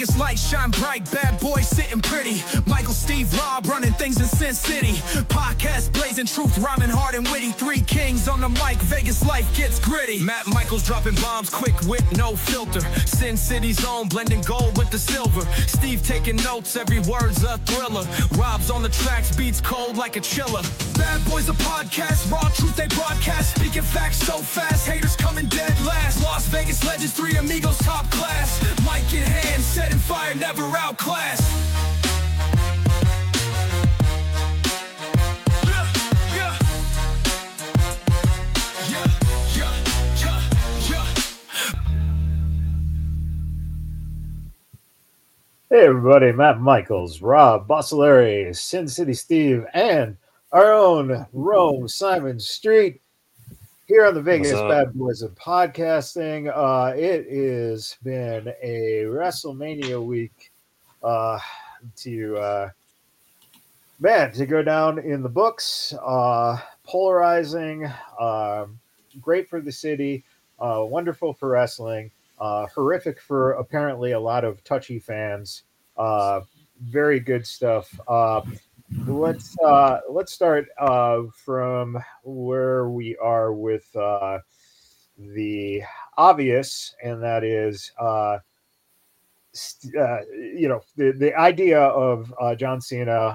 Vegas lights shine bright, bad boys sitting pretty. Michael, Steve, Rob running things in Sin City. Podcast blazing truth, rhyming hard and witty. Three kings on the mic, Vegas life gets gritty. Matt Michaels dropping bombs, quick wit, no filter. Sin City's own, blending gold with the silver. Steve taking notes, every word's a thriller. Rob's on the tracks, beats cold like a chiller. Bad boys a podcast, raw truth they broadcast. Speaking facts so fast, haters coming dead last. Las Vegas legends, three amigos top class. Mic in hand, setting fire, never outclassed. Hey everybody, Matt Michaels, Rob Bossoleri, Sin City Steve, and our own Rome Simon Street here on the Vegas Bad Boys of Podcasting. It has been a WrestleMania week to go down in the books. Polarizing, great for the city, wonderful for wrestling. Horrific for apparently a lot of touchy fans. Very good stuff. Let's start from where we are with the obvious, and that is the idea of John Cena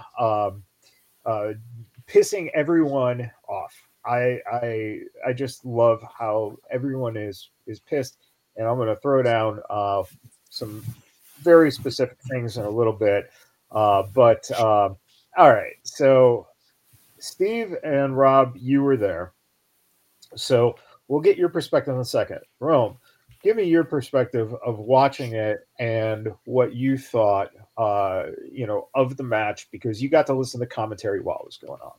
pissing everyone off. I just love how everyone is pissed. And I'm going to throw down some very specific things in a little bit. All right. So, Steve and Rob, you were there. So, we'll get your perspective in a second. Rome, give me your perspective of watching it and what you thought, of the match, because you got to listen to commentary while it was going on.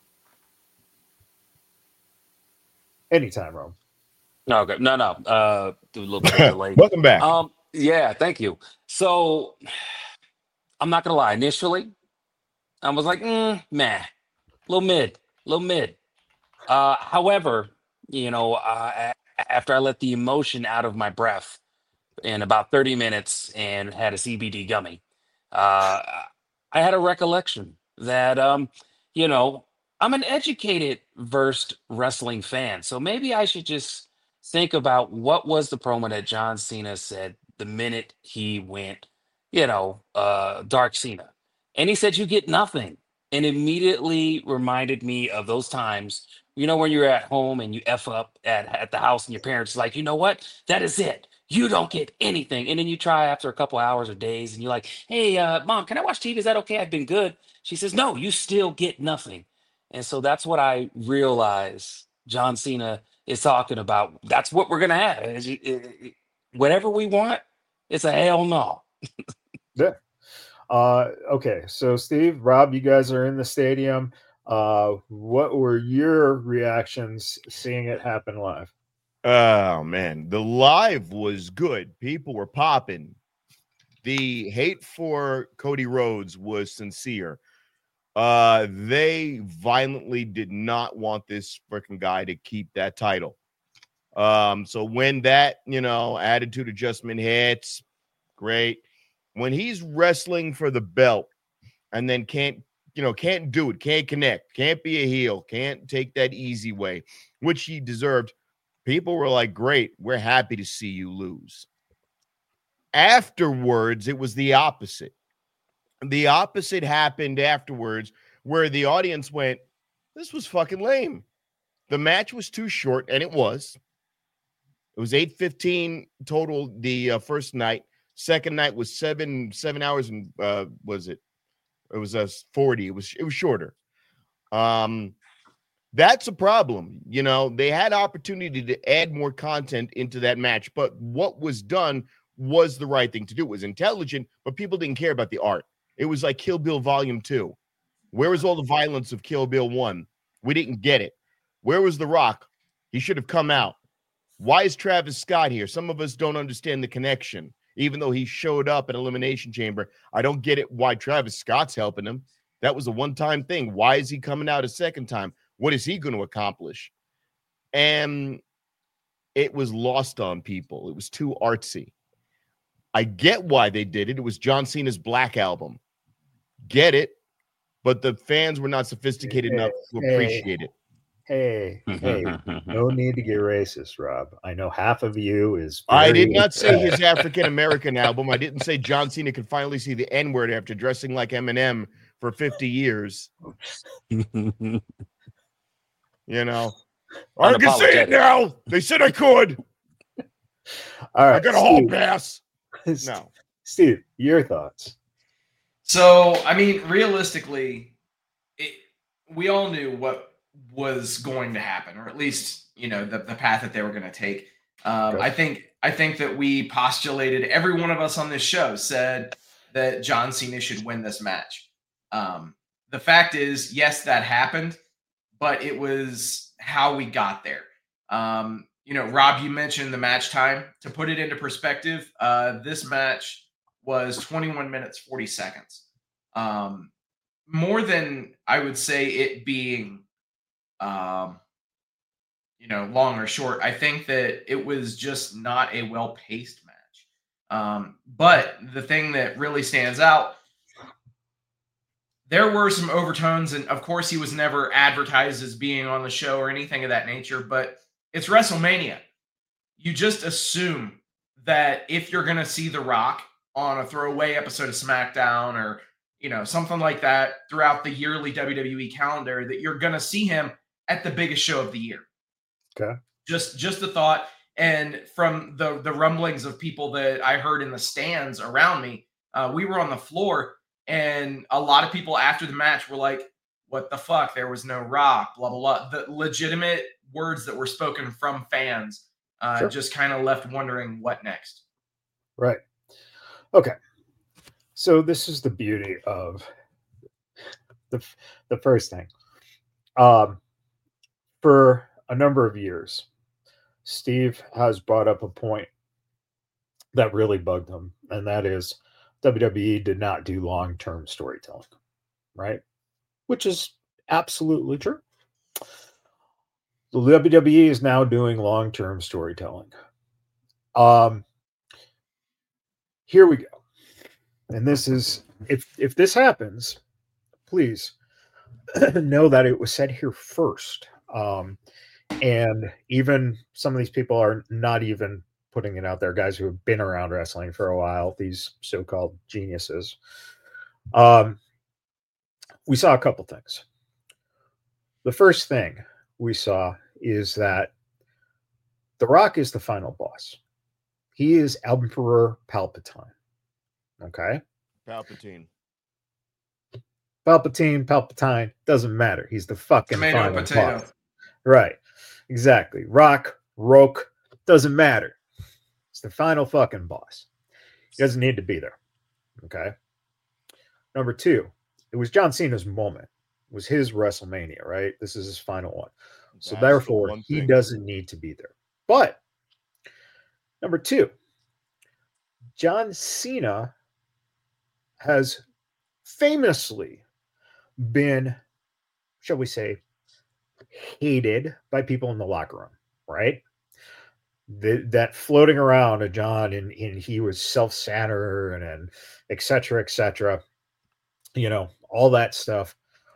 Anytime, Rome. Okay. No. Do a little bit of delay. Welcome back. Yeah, thank you. So I'm not gonna lie. Initially, I was like, meh, little mid. However, after I let the emotion out of my breath in about 30 minutes and had a CBD gummy, I had a recollection that I'm an educated, versed wrestling fan, so maybe I should just think about what was the promo that John Cena said the minute he went, Dark Cena. And he said, "You get nothing." And immediately reminded me of those times, when you're at home and you F up at the house and your parents is like, you know what? That is it. You don't get anything. And then you try after a couple hours or days and you're like, "Hey, Mom, can I watch TV? Is that okay? I've been good." She says, "No, you still get nothing." And so that's what I realized John Cena is talking about. That's what we're going to have. Whatever we want, it's a hell no. Yeah. Okay. So, Steve, Rob, you guys are in the stadium. What were your reactions seeing it happen live? Oh, man. The live was good. People were popping. The hate for Cody Rhodes was sincere. They violently did not want this freaking guy to keep that title. So when that, attitude adjustment hits, great. When he's wrestling for the belt and then can't do it, can't connect, can't be a heel, can't take that easy way, which he deserved, people were like, "Great, we're happy to see you lose." Afterwards, it was the opposite. The opposite happened afterwards, where the audience went, "This was fucking lame." The match was too short, and it was. It was 8:15 total the first night. Second night was seven hours and was it? It was 40. It was shorter. That's a problem. They had opportunity to add more content into that match, but what was done was the right thing to do. It was intelligent, but people didn't care about the art. It was like Kill Bill Volume 2. Where was all the violence of Kill Bill 1? We didn't get it. Where was The Rock? He should have come out. Why is Travis Scott here? Some of us don't understand the connection. Even though he showed up at Elimination Chamber, I don't get it why Travis Scott's helping him. That was a one-time thing. Why is he coming out a second time? What is he going to accomplish? And it was lost on people. It was too artsy. I get why they did it. It was John Cena's Black Album. Get it, but the fans were not sophisticated enough to appreciate it. Hey, no need to get racist, Rob. I know half of you is. I did not say his African American album. I didn't say John Cena could finally see the N-word after dressing like Eminem for 50 years. You know, I can say it now. They said I could. All right, I got a hall pass. No, Steve, your thoughts. So, I mean, realistically, we all knew what was going to happen, or at least, you know, the path that they were going to take. I think that we postulated, every one of us on this show said that John Cena should win this match. The fact is, yes, that happened, but it was how we got there. You know, Rob, you mentioned the match time. To put it into perspective, this match was 21 minutes, 40 seconds. More than I would say it being, you know, long or short. I think that it was just not a well-paced match. But the thing that really stands out, there were some overtones, and of course he was never advertised as being on the show or anything of that nature, but it's WrestleMania. You just assume that if you're going to see The Rock on a throwaway episode of SmackDown or, you know, something like that throughout the yearly WWE calendar, that you're going to see him at the biggest show of the year. Okay. Just a thought. And from the rumblings of people that I heard in the stands around me, we were on the floor, and a lot of people after the match were like, what the fuck? There was no Rock, blah, blah, blah. The legitimate words that were spoken from fans just kind of left wondering what next. Right. Okay. So this is the beauty of the first thing. For a number of years, Steve has brought up a point that really bugged him, and that is WWE did not do long-term storytelling, right? Which is absolutely true. The WWE is now doing long-term storytelling. Here we go. And this is, if this happens, please know that it was said here first. And even some of these people are not even putting it out there, guys who have been around wrestling for a while, these so-called geniuses. We saw a couple things. The first thing we saw is that The Rock is the final boss. He is Emperor Palpatine. Okay? Palpatine, doesn't matter. He's the fucking final boss. Right. Exactly. Roke, doesn't matter. It's the final fucking boss. He doesn't need to be there. Okay? Number two, it was John Cena's moment. It was his WrestleMania, right? This is his final one. So therefore, he doesn't need to be there. But number two, John Cena has famously been, shall we say, hated by people in the locker room, right? That floating around of John and he was self-centered and et cetera, you know, all that stuff.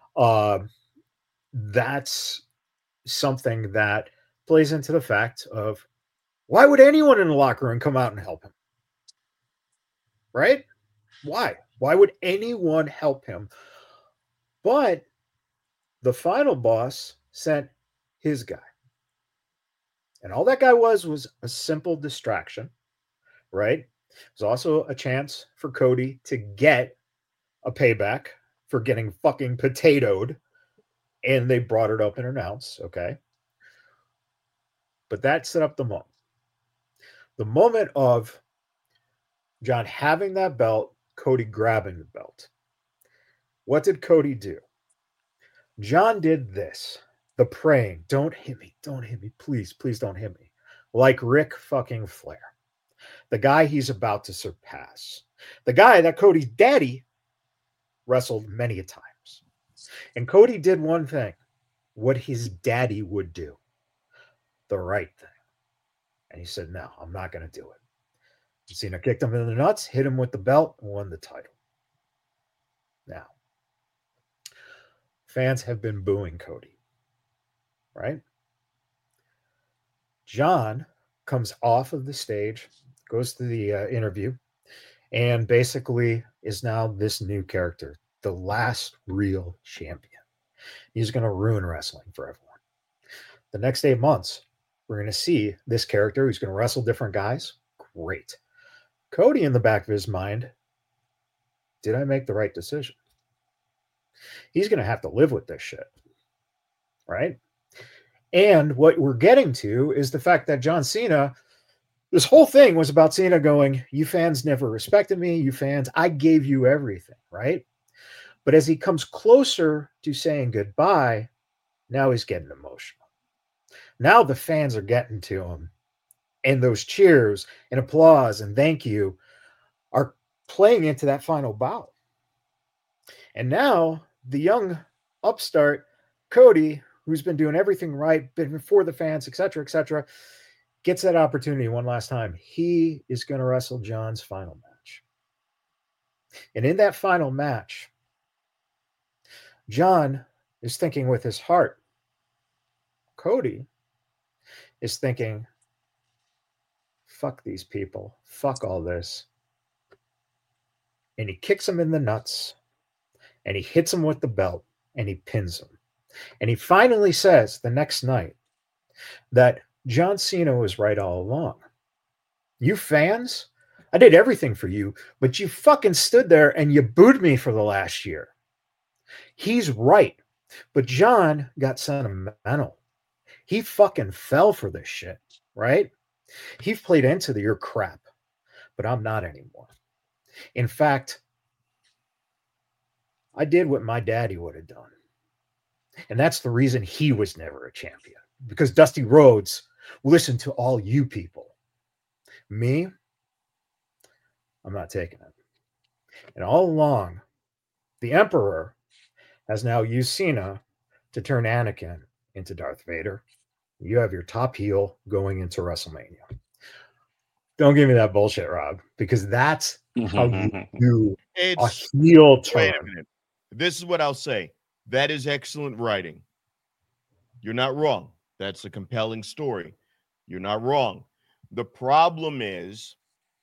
That's something that plays into the fact of why would anyone in the locker room come out and help him? Right? Why? Why would anyone help him? But the final boss sent his guy. And all that guy was a simple distraction, right? It was also a chance for Cody to get a payback for getting fucking potatoed. And they brought it up and announced, okay? But that set up the moment. The moment of John having that belt, Cody grabbing the belt. What did Cody do? John did this. The praying, don't hit me, please don't hit me. Like Ric fucking Flair. The guy he's about to surpass. The guy that Cody's daddy wrestled many a times. And Cody did one thing, what his daddy would do. The right thing. And he said, no, I'm not going to do it. Cena kicked him in the nuts, hit him with the belt, and won the title. Now, fans have been booing Cody, right? John comes off of the stage, goes to the interview, and basically is now this new character, the last real champion. He's going to ruin wrestling for everyone. The next 8 months, we're going to see this character who's going to wrestle different guys. Great. Cody, in the back of his mind, did I make the right decision? He's going to have to live with this shit, right? And what we're getting to is the fact that John Cena, this whole thing was about Cena going, you fans never respected me. You fans, I gave you everything, right? But as he comes closer to saying goodbye, now he's getting emotional. Now the fans are getting to him. And those cheers and applause and thank you are playing into that final bow. And now the young upstart, Cody, who's been doing everything right, been for the fans, etc., gets that opportunity one last time. He is going to wrestle John's final match. And in that final match, John is thinking with his heart. Cody is thinking, fuck these people. Fuck all this. And he kicks him in the nuts. And he hits him with the belt. And he pins him. And he finally says the next night that John Cena was right all along. You fans, I did everything for you, but you fucking stood there and you booed me for the last year. He's right. But John got sentimental. He fucking fell for this shit, right? He played into your crap, but I'm not anymore. In fact, I did what my daddy would have done. And that's the reason he was never a champion. Because Dusty Rhodes listened to all you people. Me, I'm not taking it. And all along, the Emperor has now used Cena to turn Anakin into Darth Vader. You have your top heel going into WrestleMania. Don't give me that bullshit, Rob, because that's how you do a heel turn. Wait a minute. This is what I'll say. That is excellent writing. You're not wrong. That's a compelling story. You're not wrong. The problem is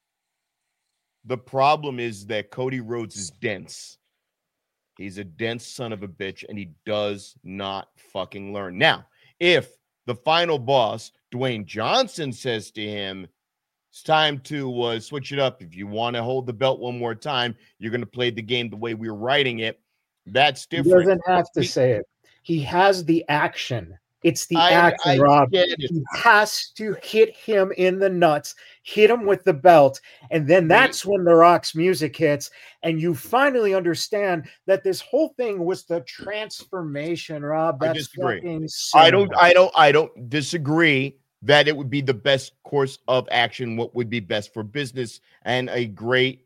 that Cody Rhodes is dense. He's a dense son of a bitch, and he does not fucking learn. Now, if the final boss, Dwayne Johnson, says to him, it's time to switch it up. If you want to hold the belt one more time, you're going to play the game the way we're writing it. That's different. He doesn't have to say it. He has the action. It's the action, Rob. He has to hit him in the nuts, hit him with the belt, and then that's when The Rock's music hits, and you finally understand that this whole thing was the transformation, Rob. That's I disagree. Fucking I don't disagree that it would be the best course of action, what would be best for business, and a great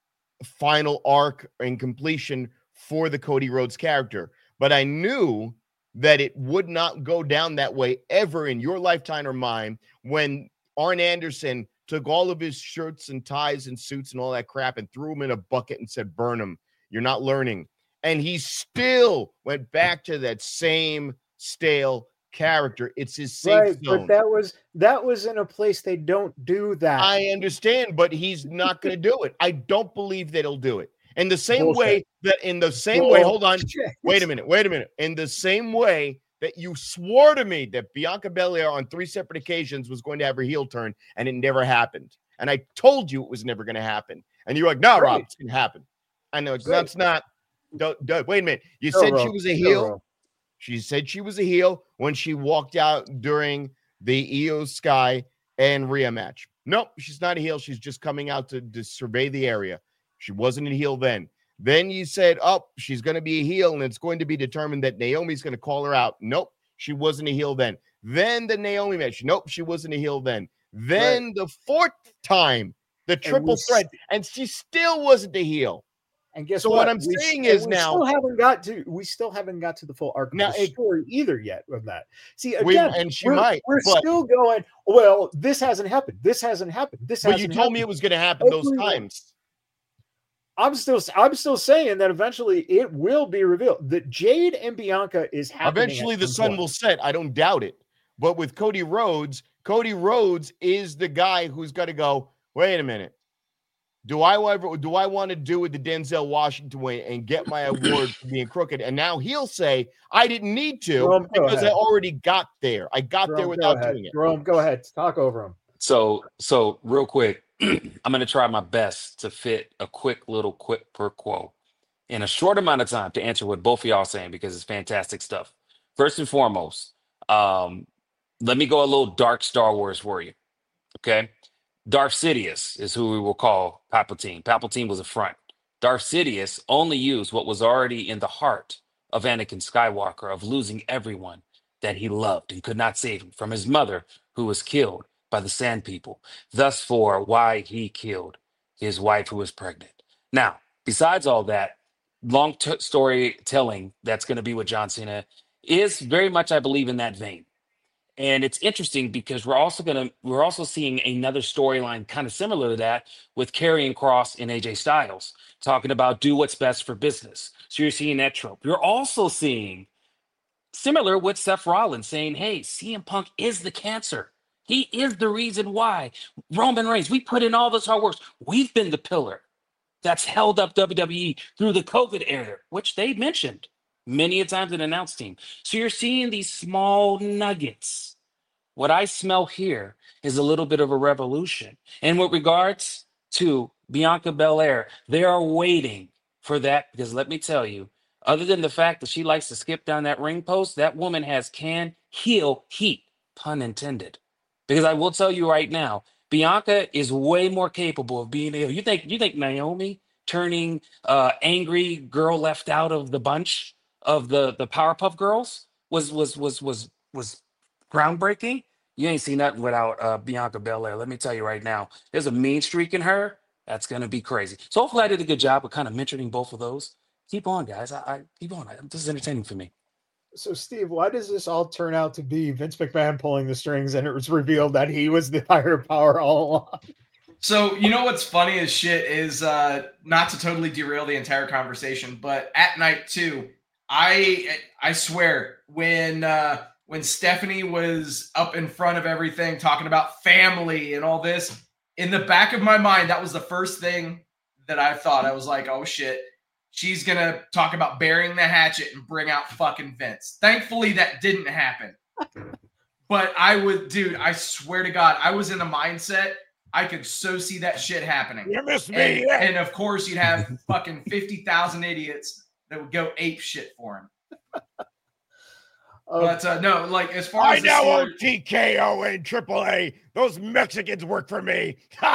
final arc and completion for the Cody Rhodes character. But I knew that it would not go down that way ever in your lifetime or mine when Arn Anderson took all of his shirts and ties and suits and all that crap and threw them in a bucket and said, burn them. You're not learning. And he still went back to that same stale character. It's his safe zone. But that was in a place they don't do that. I understand, but he's not going to do it. I don't believe that he'll do it. In the same way that hold on, wait a minute. In the same way that you swore to me that Bianca Belair on 3 separate occasions was going to have her heel turn, and it never happened. And I told you it was never going to happen. And you're like, no, Rob, it's going to happen. I know that's not. Wait a minute. You said she was a heel. She said she was a heel when she walked out during the Io Sky and Rhea match. Nope, she's not a heel. She's just coming out to survey the area. She wasn't a heel then. Then you said, oh, she's going to be a heel, and it's going to be determined that Naomi's going to call her out. Nope, she wasn't a heel then. Then the Naomi match. Nope, she wasn't a heel then. Then the 4th time, the triple threat, and she still wasn't a heel. And guess So what I'm saying is now we still haven't got to the full arc of Now, the story either yet of that. See, we again, and she we're, might, we're but still going, well, this hasn't happened. This hasn't happened. This but hasn't you told me happened. it was going to happen those Everyone- times. I'm still saying that eventually it will be revealed that Jade and Bianca is happening. Eventually the sun will set. I don't doubt it. But with Cody Rhodes is the guy who's got to go, wait a minute. Do I want to do it the Denzel Washington way and get my award for being crooked? And now he'll say, I didn't need to Jerome, because I already got there. I got there without doing it. Jerome, go ahead. Talk over him. So real quick, I'm going to try my best to fit a quick per quo in a short amount of time to answer what both of y'all are saying, because it's fantastic stuff. First and foremost, let me go a little dark Star Wars for you. Okay. Darth Sidious is who we will call Palpatine. Palpatine was a front. Darth Sidious only used what was already in the heart of Anakin Skywalker, of losing everyone that he loved and could not save him, from his mother, who was killed by the Sand People. Thus, for why he killed his wife, who was pregnant. Now, besides all that, storytelling that's going to be with John Cena is very much, I believe, in that vein. And it's interesting because we're also seeing another storyline kind of similar to that with Karrion Kross and AJ Styles talking about do what's best for business. So you're seeing that trope. You're also seeing similar with Seth Rollins saying, hey, CM Punk is the cancer. He is the reason why. Roman Reigns, we put in all this hard work. We've been the pillar that's held up WWE through the COVID era, which they mentioned many a times in announce team. So you're seeing these small nuggets. What I smell here is a little bit of a revolution. And with regards to Bianca Belair, they are waiting for that, because let me tell you, other than the fact that she likes to skip down that ring post, that woman has heel heat, pun intended. Because I will tell you right now, Bianca is way more capable of being able. You think Naomi turning angry girl left out of the bunch of the Powerpuff Girls was groundbreaking? You ain't seen nothing without Bianca Belair. Let me tell you right now, there's a mean streak in her that's gonna be crazy. So hopefully I did a good job of kind of mentioning both of those. Keep on, guys. I keep on. This is entertaining for me. So, Steve, why does this all turn out to be Vince McMahon pulling the strings, and it was revealed that he was the higher power all along? So, you know what's funny as shit is, not to totally derail the entire conversation, but at night too, I swear, when Stephanie was up in front of everything talking about family and all this, in the back of my mind, that was the first thing that I thought. I was like, oh shit, she's going to talk about burying the hatchet and bring out fucking Vince. Thankfully, that didn't happen. But I swear to God, I was in a mindset, I could so see that shit happening. You missed me. And of course, you'd have fucking 50,000 idiots that would go ape shit for him. But no, like, as far as I now own TKO and AAA. Those Mexicans work for me.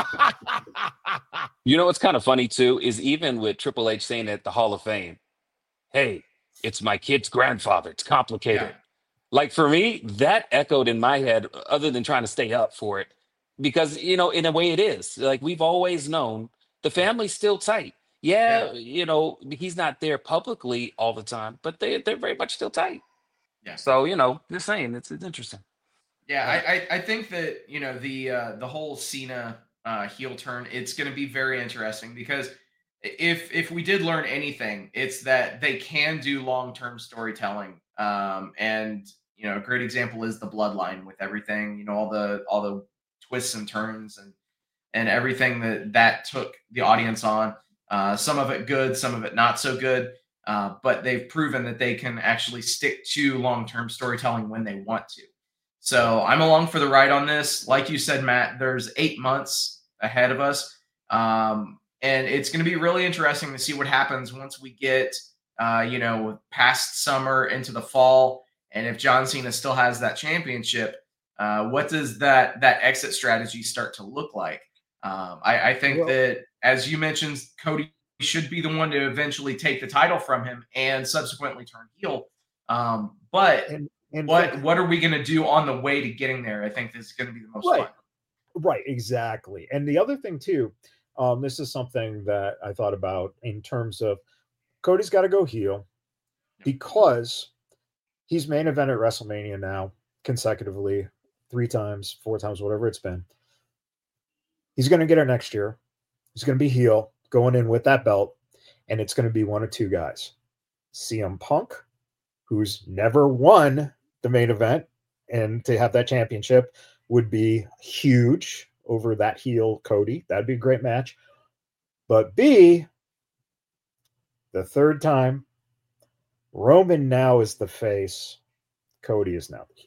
You know what's kind of funny too is even with Triple H saying at the Hall of Fame, hey, it's my kid's grandfather. It's complicated. Yeah. Like for me, that echoed in my head, other than trying to stay up for it, because, you know, in a way it is. Like, we've always known the family's still tight. Yeah, you know, he's not there publicly all the time, but they're very much still tight. Yeah. So, you know, just saying, it's interesting. Yeah, I think that, you know, the whole Cena heel turn, it's going to be very interesting, because if we did learn anything, it's that they can do long-term storytelling. And, you know, a great example is the Bloodline, with everything, you know, all the twists and turns and everything that took the audience on. Some of it good, some of it not so good. But they've proven that they can actually stick to long-term storytelling when they want to. So I'm along for the ride on this. Like you said, Matt, there's 8 months ahead of us. And it's going to be really interesting to see what happens once we get, you know, past summer into the fall. And if John Cena still has that championship, what does that exit strategy start to look like? I think that, as you mentioned, Cody should be the one to eventually take the title from him and subsequently turn heel. But what are we going to do on the way to getting there? I think this is going to be the most fun. Right, exactly. And the other thing too, this is something that I thought about in terms of Cody's got to go heel because he's main event at WrestleMania now consecutively 3 times, 4 times, whatever it's been. He's going to get it next year. He's going to be heel going in with that belt, and it's going to be one of 2 guys. CM Punk, who's never won the main event, and to have that championship would be huge over that heel Cody. That'd be a great match. But B, the 3rd time, Roman now is the face. Cody is now the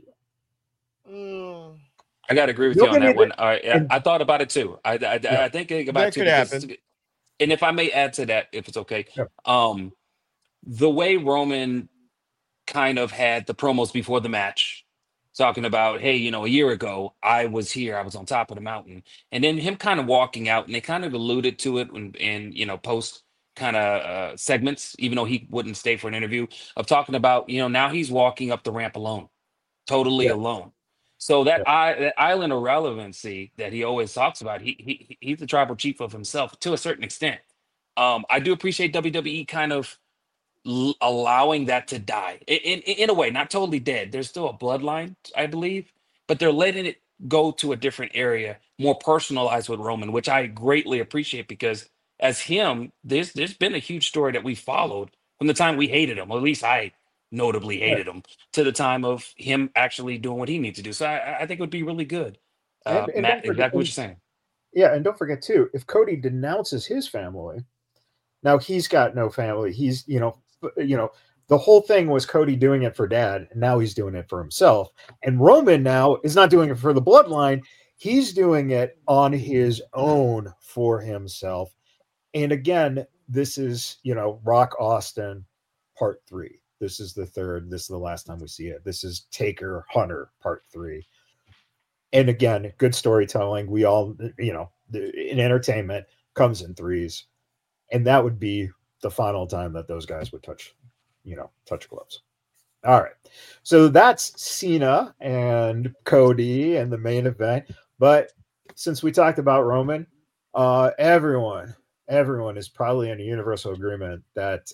heel. I got to agree with you on that one. All right, I thought about it too. I think about it too. Could happen. And if I may add to that, if it's okay, Sure. The way Roman kind of had the promos before the match, talking about, hey, a year ago I was here, I was on top of the mountain, and then him kind of walking out, and they kind of alluded to it in post kind of segments, even though he wouldn't stay for an interview, of talking about now he's walking up the ramp alone, totally alone. So that island of relevancy that he always talks about, he's the tribal chief of himself to a certain extent. I do appreciate WWE kind of allowing that to die in a way, not totally dead. There's still a bloodline, I believe, but they're letting it go to a different area, more personalized with Roman, which I greatly appreciate because as him, there's been a huge story that we followed from the time we hated him, or at least I notably hated him, to the time of him actually doing what he needs to do. So I think it would be really good. And Matt, exactly what you're saying. Yeah, and don't forget too, if Cody denounces his family, now he's got no family. He's the whole thing was Cody doing it for Dad, and now he's doing it for himself. And Roman now is not doing it for the bloodline; he's doing it on his own for himself. And again, this is Rock Austin Part 3. This is the 3rd. This is the last time we see it. This is Taker Hunter Part 3. And again, good storytelling. We all, in entertainment comes in 3s. And that would be the final time that those guys would touch gloves. All right. So that's Cena and Cody and the main event. But since we talked about Roman, everyone is probably in a universal agreement that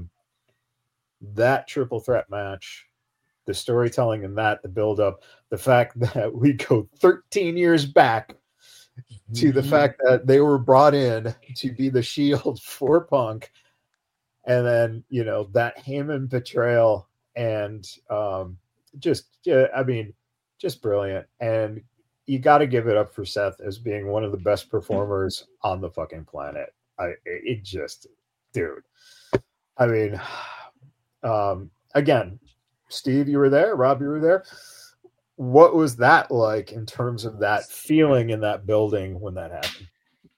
that triple threat match, the storytelling in that, the build-up, the fact that we go 13 years back to the fact that they were brought in to be the Shield for Punk, and then that Heyman betrayal, and just brilliant. And you got to give it up for Seth as being one of the best performers on the fucking planet. Dude. I mean, again, Steve, you were there. Rob, you were there. What was that like in terms of that feeling in that building when that happened?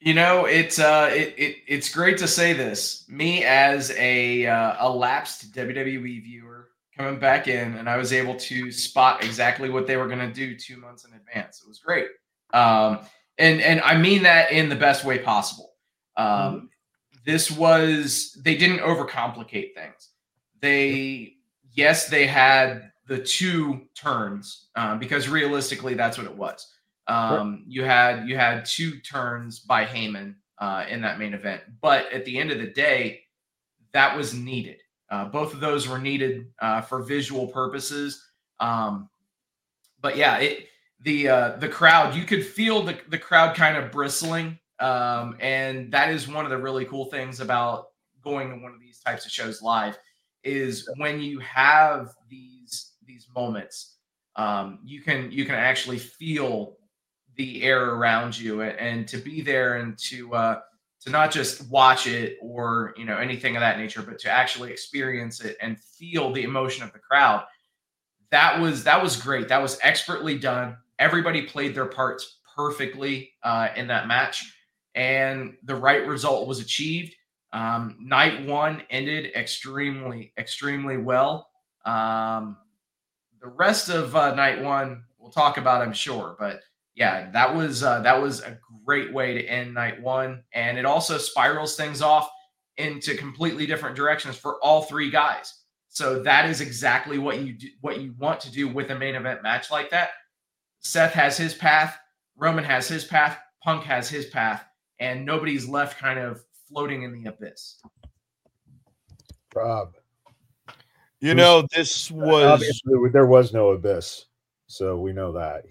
It's great to say this. Me as a lapsed WWE viewer coming back in, and I was able to spot exactly what they were going to do 2 months in advance. It was great. And I mean that in the best way possible. They didn't overcomplicate things. They had the 2 turns because realistically that's what it was. You had 2 turns by Heyman in that main event, but at the end of the day, that was needed. Both of those were needed for visual purposes. But yeah, the crowd, you could feel the crowd kind of bristling, and that is one of the really cool things about going to one of these types of shows live, is when you have these moments, you can actually feel the air around you, and to be there and to not just watch it or anything of that nature, but to actually experience it and feel the emotion of the crowd. That was great. That was expertly done. Everybody played their parts perfectly in that match, and the right result was achieved. Night 1 ended extremely, extremely well. The rest of night 1 we'll talk about, I'm sure, but yeah, that was a great way to end night 1, and it also spirals things off into completely different directions for all 3 guys. So that is exactly what you want to do with a main event match like that. Seth has his path, Roman has his path, Punk has his path, and nobody's left kind of floating in the abyss. Rob. This was obviously there was no abyss, so we know that.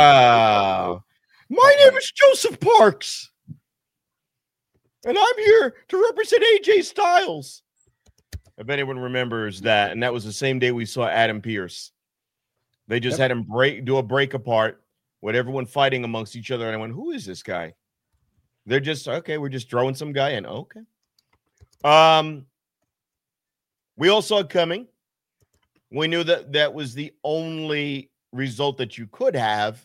My name is Joseph Parks, and I'm here to represent AJ Styles. If anyone remembers that, and that was the same day we saw Adam Pearce. They just had him do a break apart with everyone fighting amongst each other, and I went, "Who is this guy?" They're just okay. We're just throwing some guy in. Okay. We all saw it coming. We knew that was the only result that you could have.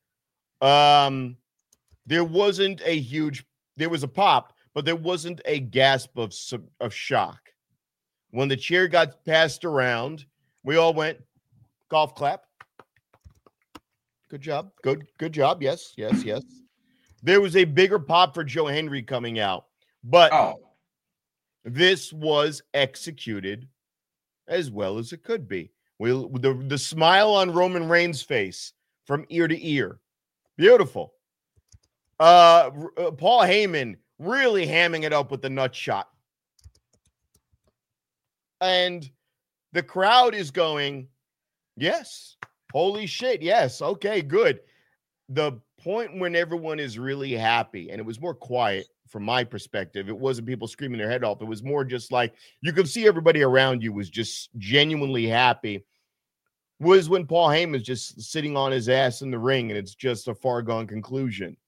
There wasn't a huge. There was a pop, but there wasn't a gasp of shock. When the chair got passed around, we all went golf clap. Good job. Good job. Yes. There was a bigger pop for Joe Hendry coming out, but this was executed as well as it could be. The smile on Roman Reigns' face from ear to ear. Beautiful. Paul Heyman really hamming it up with the nut shot. And the crowd is going, yes, holy shit, yes, okay, good. The point when everyone is really happy, and it was more quiet from my perspective, it wasn't people screaming their head off. It was more just like you could see everybody around you was just genuinely happy, was when Paul Heyman's just sitting on his ass in the ring, and it's just a far gone conclusion.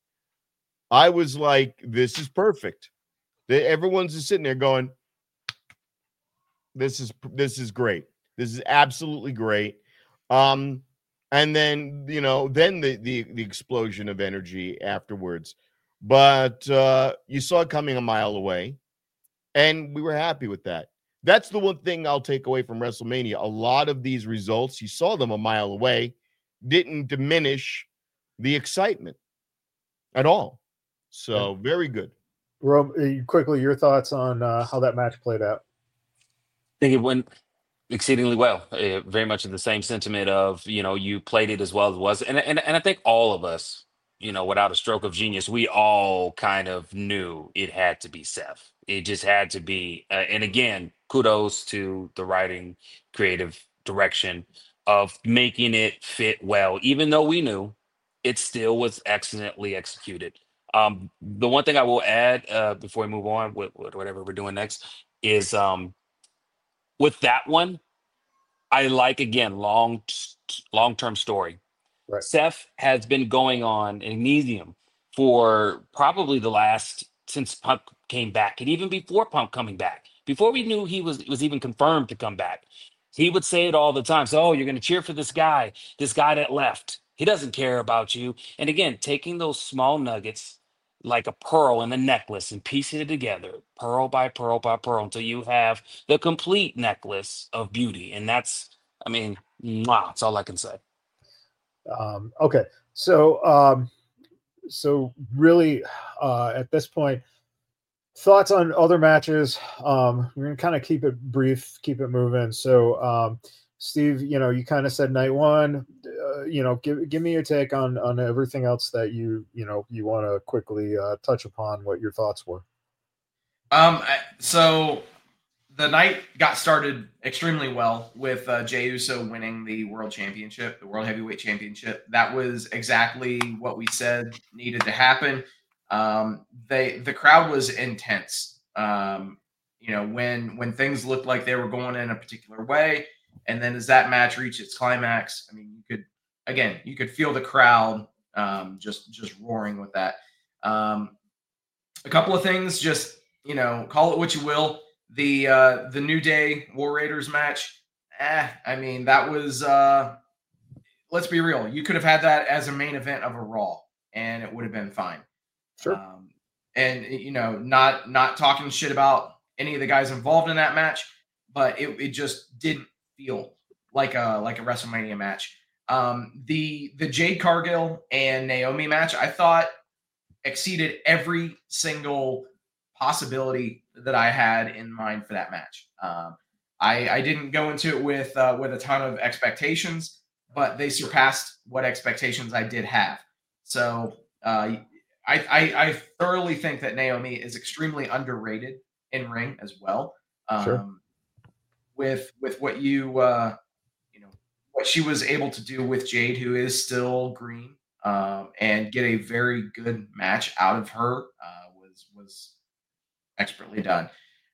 I was like, this is perfect. Everyone's just sitting there going, this is great. This is absolutely great. And then, then the explosion of energy afterwards. But you saw it coming a mile away, and we were happy with that. That's the one thing I'll take away from WrestleMania. A lot of these results, you saw them a mile away, didn't diminish the excitement at all. So very good. Rob, quickly, your thoughts on how that match played out? I think it went exceedingly well. Very much in the same sentiment of, you played it as well as it was. And I think all of us, without a stroke of genius, we all kind of knew it had to be Seth. It just had to be. And again, kudos to the writing, creative direction of making it fit well. Even though we knew, it still was excellently executed. The one thing I will add before we move on with whatever we're doing next is with that one, I like, again, long-term story. Right. Seth has been going on in Elysium for probably since Punk came back, and even before Punk coming back, before we knew he was even confirmed to come back. He would say it all the time. So, you're going to cheer for this guy that left. He doesn't care about you. And again, taking those small nuggets like a pearl in a necklace and piecing it together, pearl by pearl by pearl, until you have the complete necklace of beauty. And that's, that's all I can say. Okay. So really, at this point, thoughts on other matches. We're going to kind of keep it brief, keep it moving. So, Steve, you kind of said night one, give me your take on everything else that you want to quickly touch upon, what your thoughts were. So the night got started extremely well with Jey Uso winning the World Championship, the World Heavyweight Championship. That was exactly what we said needed to happen. The crowd was intense. When things looked like they were going in a particular way, and then as that match reached its climax, you could feel the crowd just roaring with that. A couple of things, just call it what you will. The New Day War Raiders match, that was let's be real. You could have had that as a main event of a Raw, and it would have been fine. Sure. Not talking shit about any of the guys involved in that match, but it just didn't feel like a WrestleMania match. The Jade Cargill and Naomi match, I thought, exceeded every single possibility that I had in mind for that match. I didn't go into it with a ton of expectations, but they surpassed what expectations I did have. So I I thoroughly think that Naomi is extremely underrated in ring as well. Sure. With what you what she was able to do with Jade, who is still green, and get a very good match out of her was expertly done.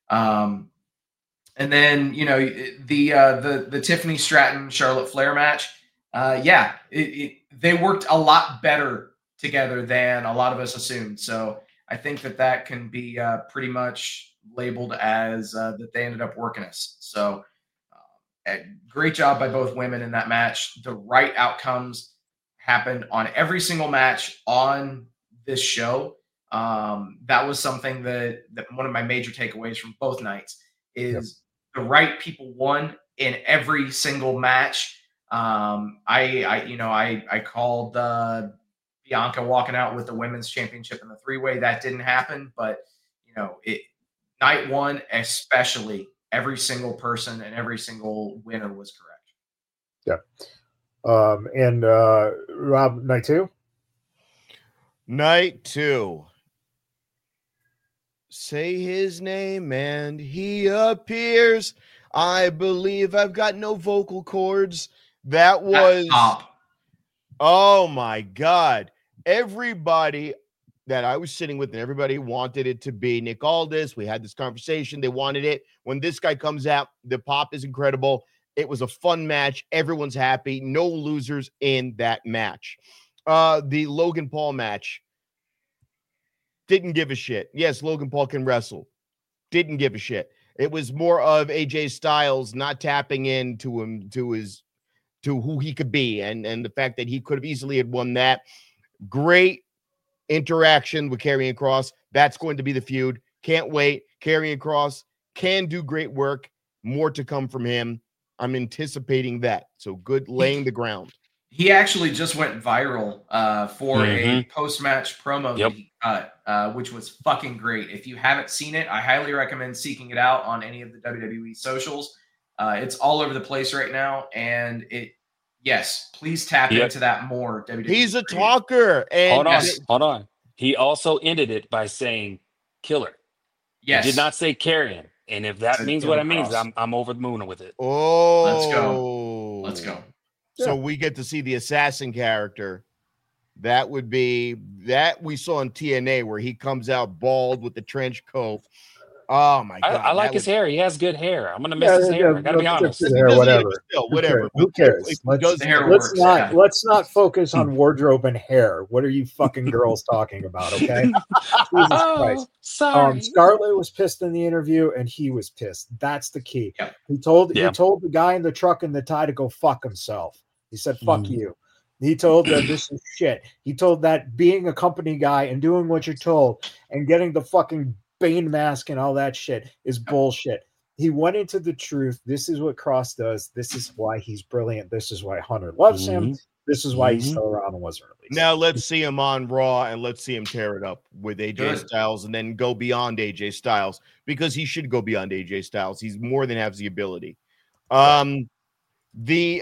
And then the Tiffany Stratton Charlotte Flair match, they worked a lot better together than a lot of us assumed. So I think that can be pretty much labeled as that they ended up working us. So great job by both women in that match. The right outcomes happened on every single match on this show. That was something that one of my major takeaways from both nights is the right people won in every single match. I called Bianca walking out with the women's championship in the 3-way. That didn't happen, but night one, especially, every single person and every single winner was correct. Yeah. And Rob, night two? Night two. Say his name and he appears. I believe I've got no vocal cords. That was, oh my God. Everybody that I was sitting with and everybody wanted it to be Nick Aldis. We had this conversation. They wanted it. When this guy comes out, the pop is incredible. It was a fun match. Everyone's happy. No losers in that match. The Logan Paul match, didn't give a shit. Yes, Logan Paul can wrestle. Didn't give a shit. It was more of AJ Styles not tapping into him, to who he could be, and the fact that he could have easily had won that. Great interaction with Karrion Kross. That's going to be the feud. Can't wait. Karrion Kross can do great work. More to come from him. I'm anticipating that. So good laying the ground. He actually just went viral for a post-match promo that he cut, which was fucking great. If you haven't seen it, I highly recommend seeking it out on any of the WWE socials. It's all over the place right now, and please tap into that more. WWE. He's a talker. And hold on. He also ended it by saying "killer." Yes, he did not say Karrion. And if that means what it means, I'm over the moon with it. Oh, let's go. So we get to see the assassin character. That would be that we saw in TNA where he comes out bald with the trench coat. Oh my God! I like his hair. He has good hair. I'm gonna miss his hair. I gotta be honest. Whatever. Whatever. Who cares? Let's not focus on wardrobe and hair. What are you fucking girls talking about? Okay. Jesus Christ. Sorry. Scarlett was pissed in the interview, and he was pissed. That's the key. Yep. He told the guy in the truck in the tie to go fuck himself. He said, "Fuck you." He told that this is shit. He told that being a company guy and doing what you're told and getting the fucking Bane mask and all that shit is bullshit. He went into the truth. This is what Kross does. This is why he's brilliant. This is why Hunter loves him. This is why he's still around and wasn't released. Now let's see him on Raw and let's see him tear it up with AJ Styles and then go beyond AJ Styles, because he should go beyond AJ Styles. He's more than has the ability. I'm trying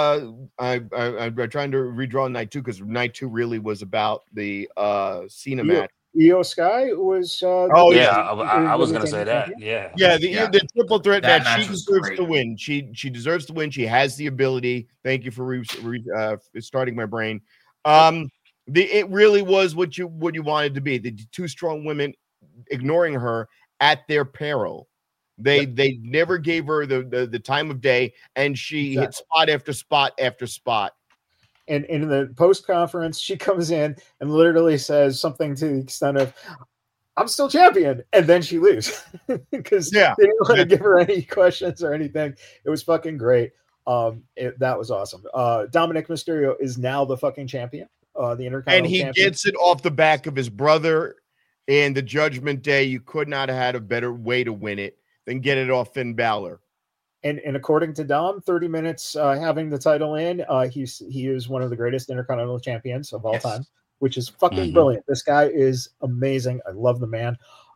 to redraw night two because night two really was about the Cena match. Io Sky was. I was going to say that. The triple threat match. She deserves to win. She deserves to win. She has the ability. Thank you for starting my brain. It really was what you wanted to be. The two strong women ignoring her at their peril. They never gave her the time of day, and she hit spot after spot after spot. And in the post conference, she comes in and literally says something to the extent of, "I'm still champion," and then she leaves because they didn't want to give her any questions or anything. It was fucking great. That was awesome. Dominic Mysterio is now the fucking champion, the Intercontinental champion. And he gets it off the back of his brother in the Judgment Day. You could not have had a better way to win it than get it off Finn Balor. And according to Dom, 30 minutes having the title in, he is one of the greatest Intercontinental champions of all time, which is fucking brilliant. This guy is amazing. I love the man.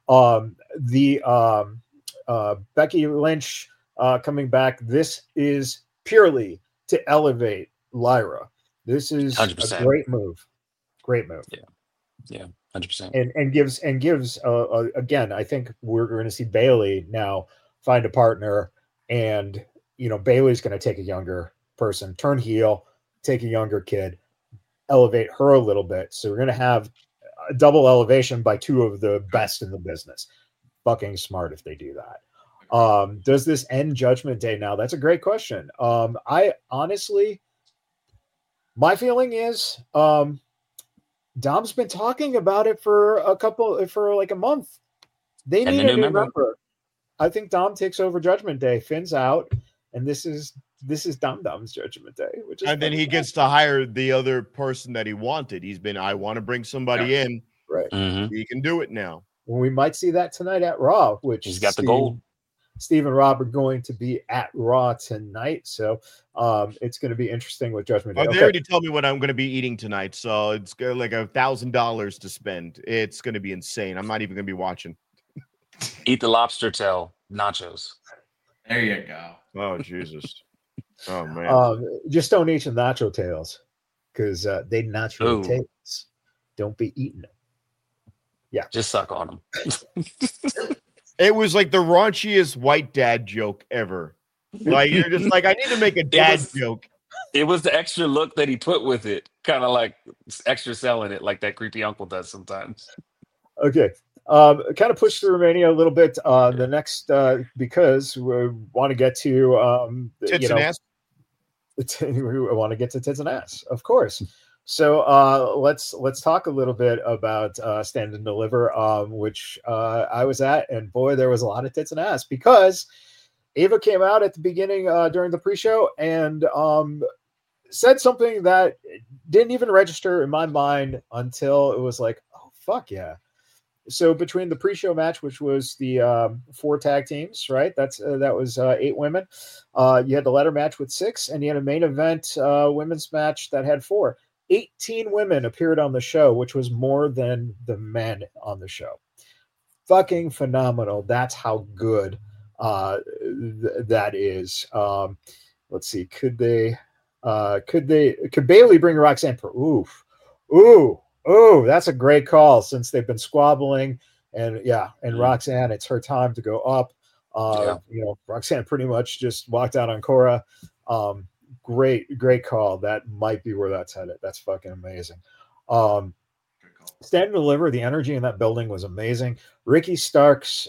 Becky Lynch coming back. This is purely to elevate Lyra. This is 100%. A great move. Great move. Yeah. 100%. and gives again. I think we're going to see Bailey now find a partner, and Bailey's going to take a younger person, turn heel, take a younger kid, elevate her a little bit. So we're going to have a double elevation by two of the best in the business. Fucking smart if they do that. Does this end Judgment Day now? That's a great question. I honestly, my feeling is Dom's been talking about it for like a month. They need a new member. I think Dom takes over Judgment Day. Finn's out, and this is Dom's Judgment Day, which is, and then he gets to hire the other person that he wanted. I want to bring somebody in. Right. Mm-hmm. He can do it now. We might see that tonight at Raw, which he's got the gold. Steve and Rob are going to be at Raw tonight, so it's going to be interesting with Judgment Day. They already told me what I'm going to be eating tonight, so it's like $1,000 to spend. It's going to be insane. I'm not even going to be watching. Eat the lobster tail nachos. There you go. Oh Jesus! Oh man! Just don't eat the nacho tails because they naturally tails. Don't be eating them. Yeah, just suck on them. It was like the raunchiest white dad joke ever. Like you're just like, I need to make a dad joke. It was the extra look that he put with it, kind of like extra selling it, like that creepy uncle does sometimes. Okay. Kind of push through Mania a little bit. The next, because we want to get to tits and ass. We want to get to tits and ass, of course. So let's talk a little bit about Stand and Deliver, which I was at, and boy, there was a lot of tits and ass because Ava came out at the beginning during the pre-show and said something that didn't even register in my mind until it was like, oh fuck yeah. So between the pre-show match, which was the 4 tag teams, right? That was 8 women. You had the ladder match with 6, and you had a main event women's match that had 4. 18 women appeared on the show, which was more than the men on the show. Fucking phenomenal. That's how good that is. Let's see. Could Bailey bring Roxanne? Ooh, that's a great call since they've been squabbling, and Roxanne, it's her time to go up. Roxanne pretty much just walked out on Cora. Great call. That might be where that's headed. That's fucking amazing. Stand and Deliver, the energy in that building was amazing. Ricky Saints.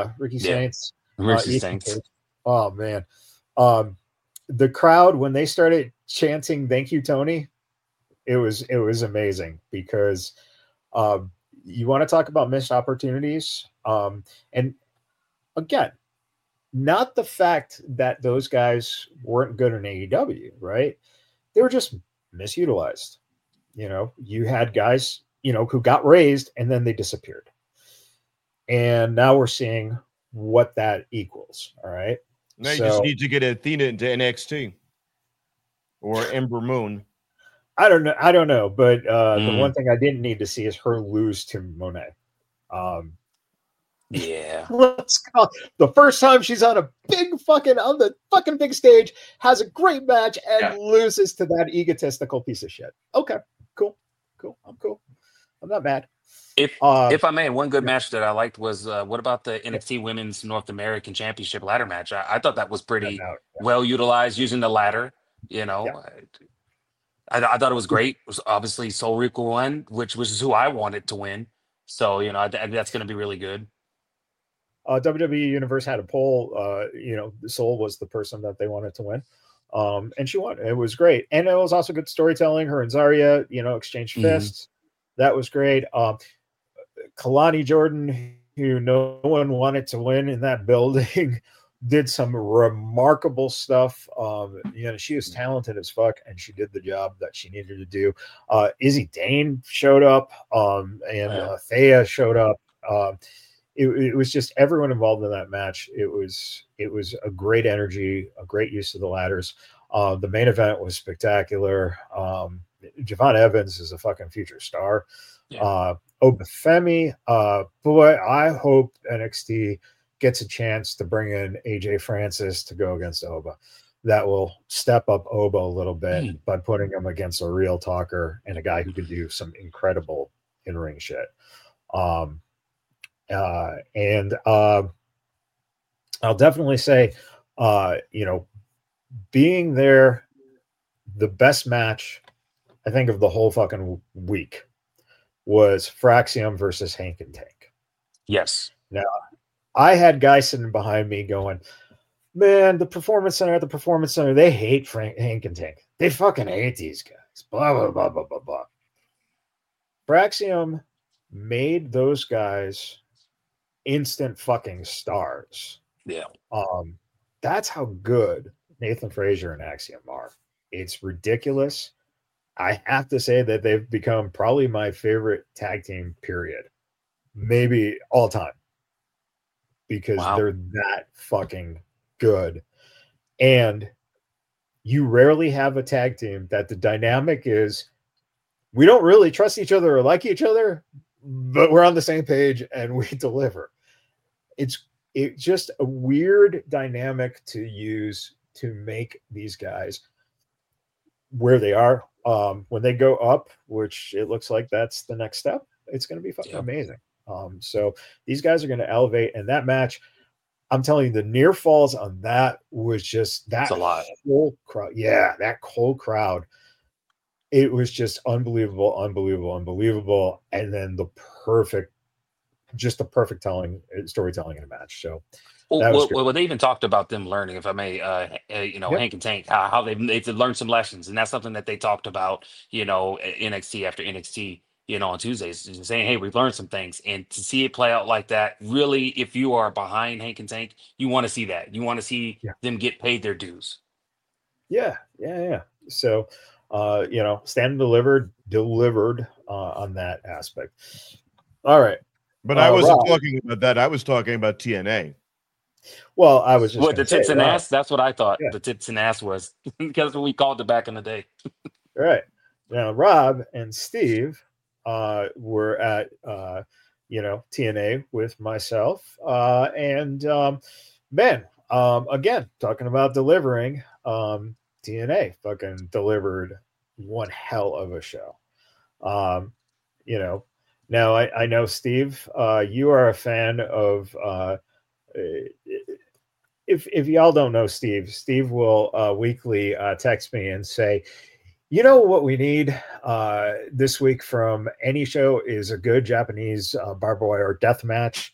Oh man. The crowd, when they started chanting "Thank you, Tony," it was amazing because you want to talk about missed opportunities. And again, not the fact that those guys weren't good in AEW, right? They were just misutilized. You had guys, who got raised and then they disappeared. And now we're seeing what that equals. All right. Now you just need to get Athena into NXT or Ember Moon. I don't know. But the one thing I didn't need to see is her lose to Monet. Yeah. Let's go. The first time she's on the big stage, has a great match and loses to that egotistical piece of shit. Okay, cool. I'm cool. I'm not mad. If I may, one good match that I liked was what about the NXT Women's North American Championship ladder match? I thought that was pretty well utilized using the ladder. I thought it was great. It was obviously Sol Rico won, which is who I wanted to win. So that's going to be really good. WWE Universe had a poll. Sol was the person that they wanted to win, and she won. It was great, and it was also good storytelling. Her and Zarya, exchanged fists. That was great. Kalani Jordan, who no one wanted to win in that building, did some remarkable stuff. She was talented as fuck, and she did the job that she needed to do. Izzy Dane showed up, and Thea showed up. It was just everyone involved in that match. It was a great energy, a great use of the ladders. The main event was spectacular. Javon Evans is a fucking future star. Obafemi, boy, I hope NXT gets a chance to bring in AJ Francis to go against Oba. That will step up Oba a little bit by putting him against a real talker and a guy who can do some incredible in-ring shit. And I'll definitely say, being there, the best match, I think, of the whole fucking week was Fraxium versus Hank and Tank. Yes. Now, I had guys sitting behind me going, man, the Performance Center, they hate Hank and Tank. They fucking hate these guys. Blah, blah, blah, blah, blah, blah. Fraxium made those guys instant fucking stars. Yeah. That's how good Nathan Frazier and Axiom are. It's ridiculous. I have to say that they've become probably my favorite tag team, period. Maybe all time. Because they're that fucking good. And you rarely have a tag team that the dynamic is, we don't really trust each other or like each other, but we're on the same page and we deliver. It's just a weird dynamic to use to make these guys where they are. When they go up, which it looks like that's the next step, it's going to be fucking amazing. So these guys are going to elevate, and that match, I'm telling you, the near falls on that was just that whole crowd. Yeah, that whole crowd. It was just unbelievable. And then the perfect storytelling in a match. So well, they even talked about them learning, if I may, Hank and Tank, how they learned some lessons. And that's something that they talked about, NXT after NXT, on Tuesdays, just saying, hey, we've learned some things. And to see it play out like that, really, if you are behind Hank and Tank, you want to see that. You want to see them get paid their dues. Yeah. So, Stand delivered on that aspect. All right. But I wasn't talking about that. I was talking about TNA. Well, I was just the tits and ass. That's what I thought. Yeah. The tits and ass was because we called it back in the day. Right. Now, Rob and Steve were at TNA with myself and Ben. Again, talking about delivering. TNA fucking delivered one hell of a show. Now I know, Steve, you are a fan of if y'all don't know Steve will weekly text me and say, you know what we need this week from any show is a good Japanese barbed wire death match.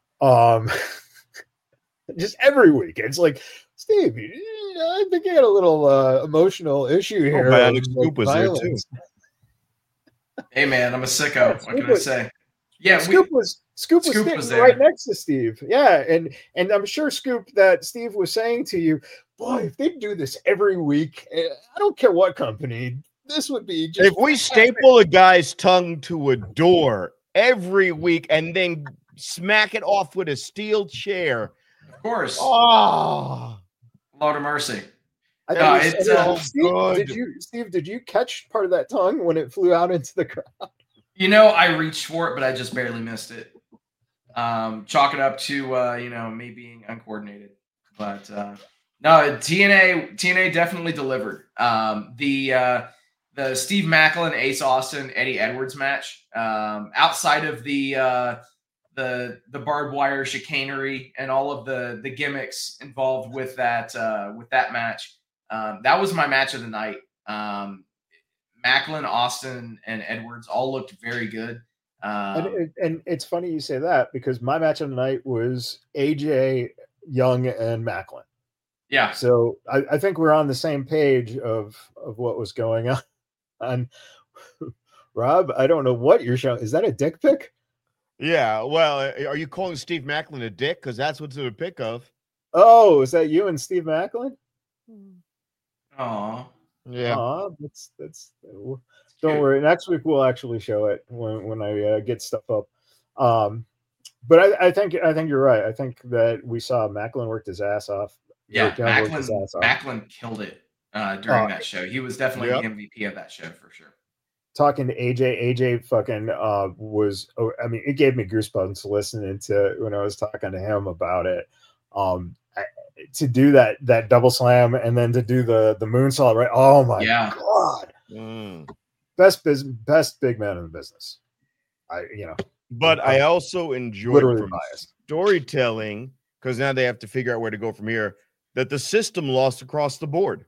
Just every week. It's like, Steve, I think you had a little emotional issue here. Bionic Scoop was there too. Hey man, I'm a sicko. What can I say? Yeah, Scoop was there right next to Steve. Yeah, and I'm sure, Scoop, that Steve was saying to you, boy, if they do this every week, I don't care what company, this would be just if we staple a guy's tongue to a door every week and then smack it off with a steel chair. Of course. Oh, Lord of mercy. Steve, did you catch part of that tongue when it flew out into the crowd? I reached for it, but I just barely missed it. Chalk it up to me being uncoordinated. But no, TNA definitely delivered. The Steve Maclin, Ace Austin, Eddie Edwards match, outside of the barbed wire chicanery and all of the gimmicks involved with that match. That was my match of the night. Maclin, Austin, and Edwards all looked very good. And it's funny you say that, because my match of the night was AJ, Young, and Maclin. Yeah. So I think we're on the same page of what was going on. Rob, I don't know what you're showing. Is that a dick pic? Yeah. Well, are you calling Steve Maclin a dick? Because that's what's a pic of. Oh, is that you and Steve Maclin? Oh. Yeah. That's don't worry. Next week we'll actually show it when I get stuff up. But I think you're right. I think that we saw Maclin worked his ass off. Yeah, Maclin killed it during that show. He was definitely the MVP of that show for sure. Talking to AJ fucking was. I mean, it gave me goosebumps listening to when I was talking to him about it. To do that double slam and then to do the moonsault, right? Oh my god! Best big man in the business. But I also enjoyed from storytelling, because now they have to figure out where to go from here, that the system lost across the board.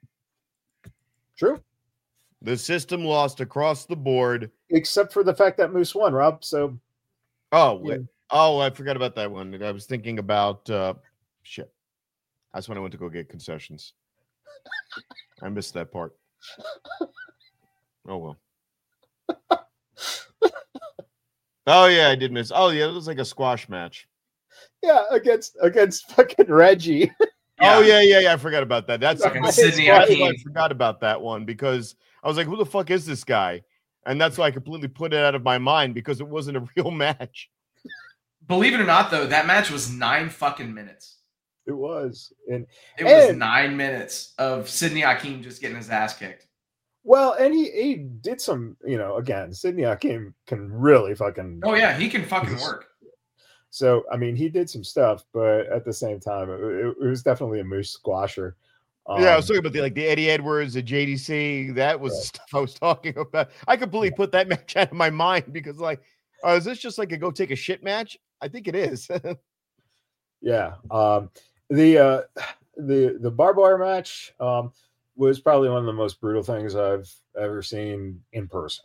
True. The system lost across the board. Except for the fact that Moose won, Rob. So I forgot about that one. I was thinking about shit. That's when I went to go get concessions. I missed that part. Oh well. Oh yeah, I did miss. Oh yeah, it was like a squash match. Yeah, against fucking Reggie. Yeah. Oh yeah. I forgot about that. That's Sydney I forgot about that one because I was like, "Who the fuck is this guy?" And that's why I completely put it out of my mind because it wasn't a real match. Believe it or not, though, that match was 9 fucking minutes. It was, it was 9 minutes of Sydney Hakim just getting his ass kicked. Well, and he did some, again, Sydney Hakim can really fucking. Oh yeah, he can fucking work. So I mean, he did some stuff, but at the same time, it was definitely a Moose squasher. Yeah, I was talking about the Eddie Edwards, the JDC. That was the stuff I was talking about. I completely put that match out of my mind because, is this just like a go take a shit match? I think it is. Yeah. The barbed wire match was probably one of the most brutal things I've ever seen in person.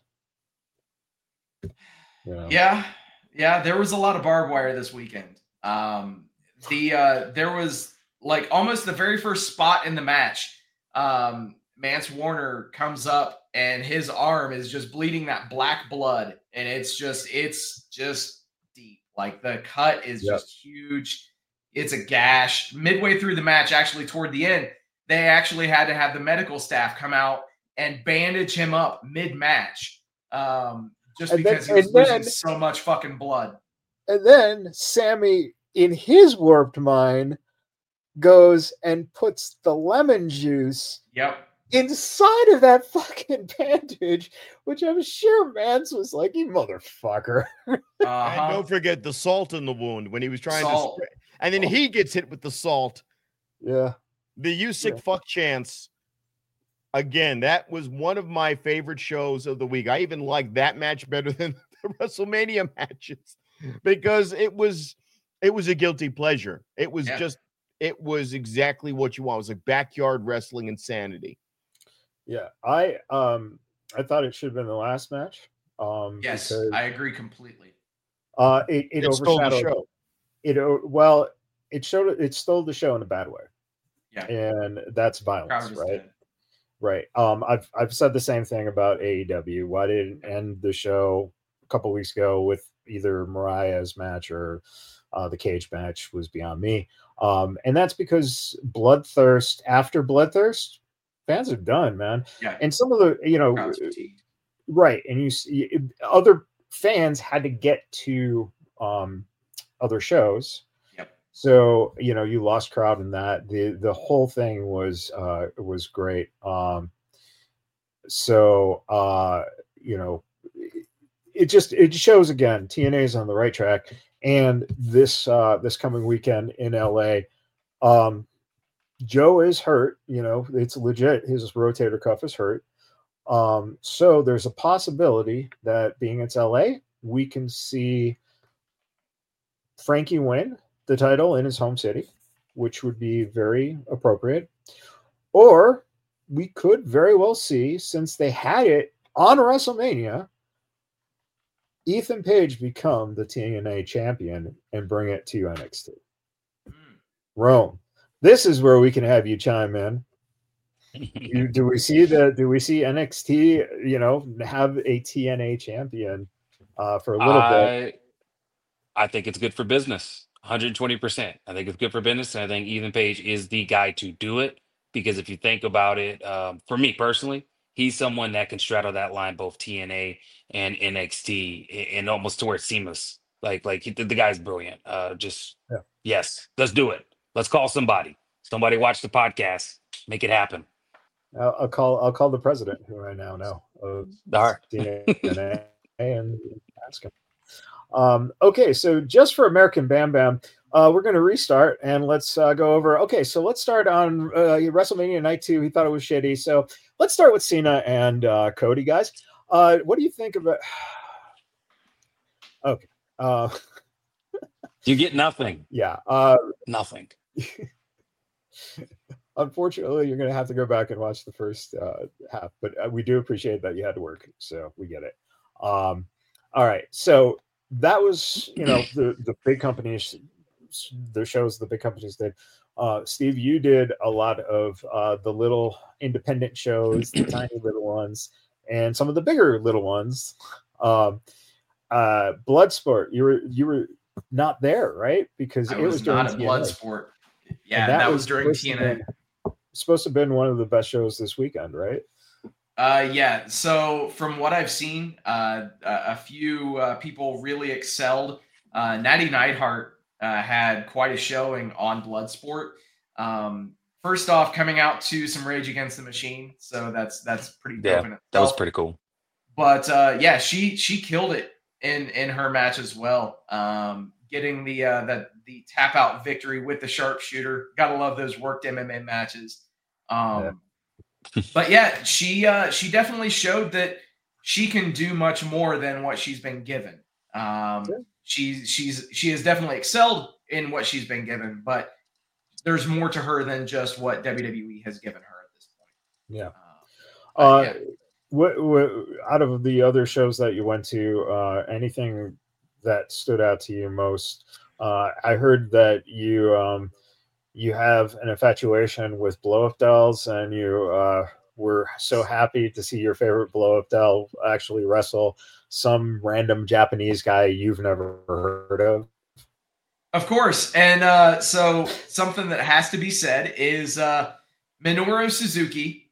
Yeah. There was a lot of barbed wire this weekend. There was almost the very first spot in the match. Mance Warner comes up and his arm is just bleeding that black blood, and it's just deep. Like the cut is just huge. It's a gash. Midway through the match, actually toward the end, they actually had to have the medical staff come out and bandage him up mid-match, because he was losing so much fucking blood. And then Sammy, in his warped mind, goes and puts the lemon juice inside of that fucking bandage, which I'm sure Mance was like, "You motherfucker." And don't forget the salt in the wound when he was trying to spray. And then he gets hit with the salt. Yeah. The You Sick Fuck chance. Again, that was one of my favorite shows of the week. I even like that match better than the WrestleMania matches because it was a guilty pleasure. It was it was exactly what you want. It was like backyard wrestling insanity. Yeah. I thought it should have been the last match. Yes, I agree completely. It overshadowed the show. It stole the show in a bad way. Yeah. And that's violence, right? Right. I've said the same thing about AEW. Why didn't it end the show a couple weeks ago with either Mariah's match or the cage match was beyond me. And that's because Bloodthirst, after Bloodthirst, fans are done, man. Yeah. And some of the, right. And other fans had to get to other shows. Yep. So, you lost crowd in that. The whole thing was great. It shows again, TNA is on the right track. And this coming weekend in LA, Joe is hurt. It's legit. His rotator cuff is hurt. So there's a possibility that being it's LA, we can see Frankie win the title in his home city, which would be very appropriate. Or we could very well see, since they had it on WrestleMania, Ethan Page become the TNA champion and bring it to NXT. Rome, this is where we can have you chime in. Do we see NXT, have a TNA champion for a little bit? I think it's good for business. 120%. I think it's good for business, and I think Ethan Page is the guy to do it because if you think about it, for me personally, he's someone that can straddle that line, both TNA and NXT, and almost to where it's seamless. The guy's brilliant. Yes, let's do it. Let's call somebody. Somebody watch the podcast. Make it happen. I'll call the president, who I now know of TNA, and ask him. Okay, so just for American Bam Bam, we're going to restart and let's go over. Okay, so let's start on WrestleMania Night 2. He thought it was shitty. So let's start with Cena and Cody, guys. What do you think about Okay. You get nothing. Yeah. Nothing. Unfortunately, you're going to have to go back and watch the first half, but we do appreciate that you had to work, so we get it. All right. So that was, the big companies, the shows the big companies did. Steve, you did a lot of the little independent shows, the tiny little ones, and some of the bigger little ones. Bloodsport, you were not there, right? Because I it was during not a Bloodsport. Yeah, and that was during TNA. Supposed to have been one of the best shows this weekend, right? Yeah. So from what I've seen, a few people really excelled. Natty Neidhart had quite a showing on Bloodsport. First off, coming out to some Rage Against the Machine, so that's pretty dope in itself. That was pretty cool. But yeah, she killed it in her match as well. Getting the tap out victory with the sharpshooter. Gotta love those worked MMA matches. But yeah, she definitely showed that she can do much more than what she's been given. She has definitely excelled in what she's been given, but there's more to her than just what WWE has given her at this point. Yeah. Yeah. What out of the other shows that you went to, anything that stood out to you most? I heard that you have an infatuation with blow-up dolls, and you were so happy to see your favorite blow-up doll actually wrestle some random Japanese guy you've never heard of. Of course. And so something that has to be said is Minoru Suzuki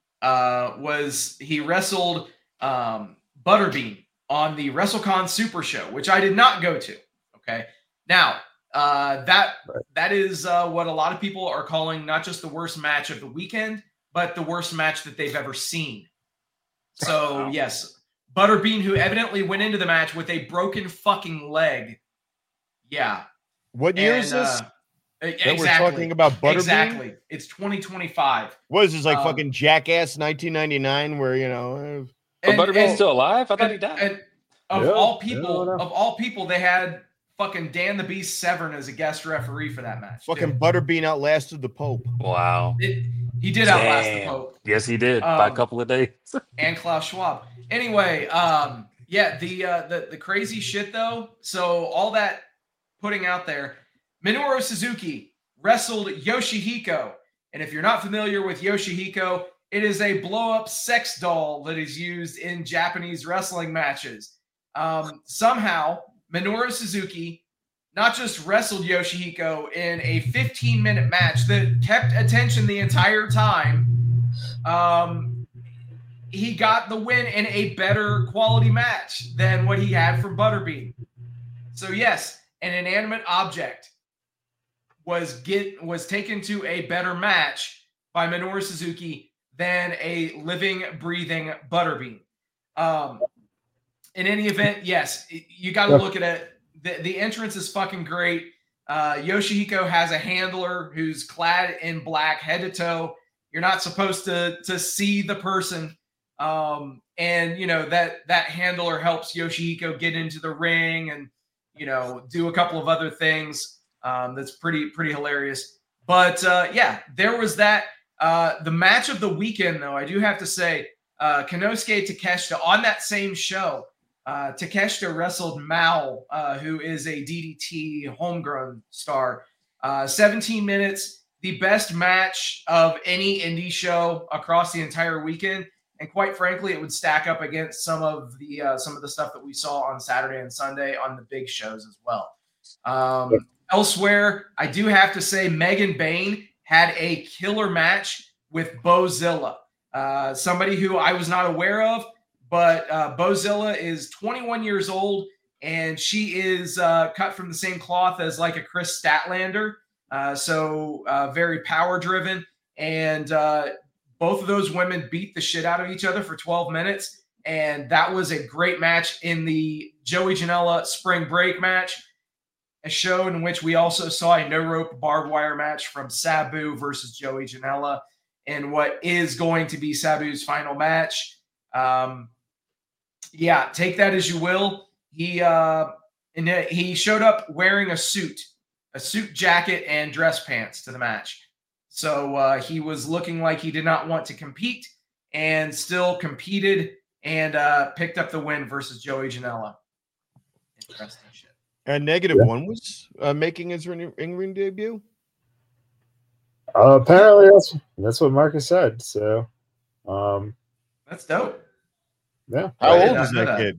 he wrestled Butterbean on the WrestleCon Super Show, which I did not go to. Okay. Now, that is what a lot of people are calling not just the worst match of the weekend, but the worst match that they've ever seen. So yes, Butterbean, who evidently went into the match with a broken fucking leg. Yeah. What year is this? Exactly. We're talking about Butterbean? Exactly. It's 2025. What is this, like fucking Jackass 1999 where, But Butterbean's still alive? I thought he died. And all people, they had fucking Dan the Beast Severn as a guest referee for that match. Fucking Butterbean outlasted the Pope. Wow. He did outlast the Pope. Yes, he did by a couple of days. And Klaus Schwab. Anyway, yeah, the crazy shit though. So all that putting out there, Minoru Suzuki wrestled Yoshihiko. And if you're not familiar with Yoshihiko, it is a blow-up sex doll that is used in Japanese wrestling matches. Somehow, Minoru Suzuki not just wrestled Yoshihiko in a 15-minute match that kept attention the entire time. He got the win in a better quality match than what he had from Butterbean. So yes, an inanimate object was taken to a better match by Minoru Suzuki than a living, breathing Butterbean. In any event, yes, you got to look at it. The entrance is fucking great. Yoshihiko has a handler who's clad in black head to toe. You're not supposed to see the person. And that handler helps Yoshihiko get into the ring and, do a couple of other things. That's pretty hilarious. But yeah, there was that. The match of the weekend, though, I do have to say, Konosuke Takeshita on that same show. Takeshita wrestled Mao, who is a DDT homegrown star. 17 minutes, the best match of any indie show across the entire weekend. And quite frankly, it would stack up against some of the stuff that we saw on Saturday and Sunday on the big shows as well. Elsewhere, I do have to say Megan Bain had a killer match with Bozilla, somebody who I was not aware of, but Bozilla is 21 years old, and she is cut from the same cloth as like a Chris Statlander, so very power-driven, and both of those women beat the shit out of each other for 12 minutes, and that was a great match in the Joey Janela Spring Break match, a show in which we also saw a no-rope barbed wire match from Sabu versus Joey Janela in what is going to be Sabu's final match. Yeah, take that as you will. He And he showed up wearing a suit jacket, and dress pants to the match. So he was looking like he did not want to compete, and still competed and picked up the win versus Joey Janela. Interesting shit. And -1 was making his ring debut. Apparently, that's what Marcus said. So, that's dope. Yeah. How old is that kid?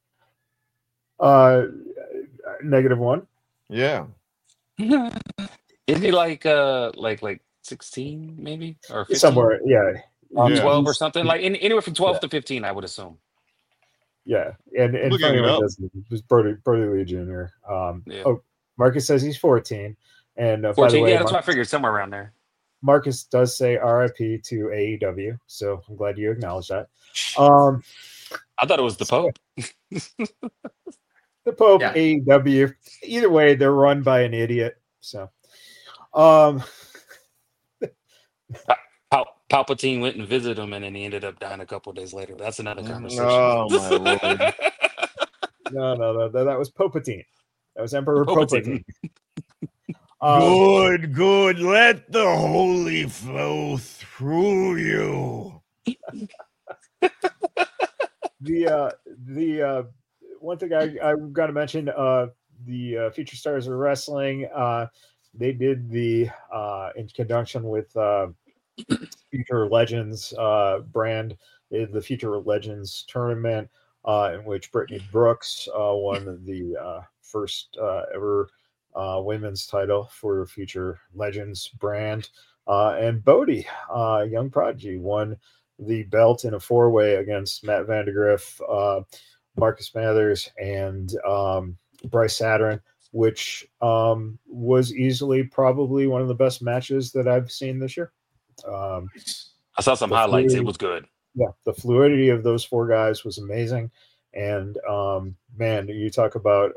-1. Yeah. Isn't he like 16 maybe, or 15? Somewhere? Yeah. 12 or something, like anywhere from 12 to 15, I would assume. Yeah, and Looking it up. It was Brody Lee Jr. Yeah. Oh, Marcus says he's 14, and 14, by the way, yeah, that's what I figured, somewhere around there. Marcus does say RIP to AEW, so I'm glad you acknowledge that. I thought it was the Pope. The Pope, Yeah. AEW. Either way, they're run by an idiot. So, Palpatine went and visited him, and then he ended up dying a couple of days later. That's another conversation. Oh my lord! No, that was Palpatine. That was Emperor Palpatine. Good. Let the holy flow through you. The one thing I've got to mention, the Future Stars of Wrestling, they did the in conjunction with Future Legends brand, the Future Legends tournament, in which Brittany Brooks won the first ever women's title for Future Legends brand, and Bodie, young prodigy, won the belt in a 4-way against Matt Vandegrift, Marcus Mathers, and Bryce Saturn, which was easily probably one of the best matches that I've seen this year. I saw some highlights. It was good. Yeah, the fluidity of those 4 guys was amazing. And man, you talk about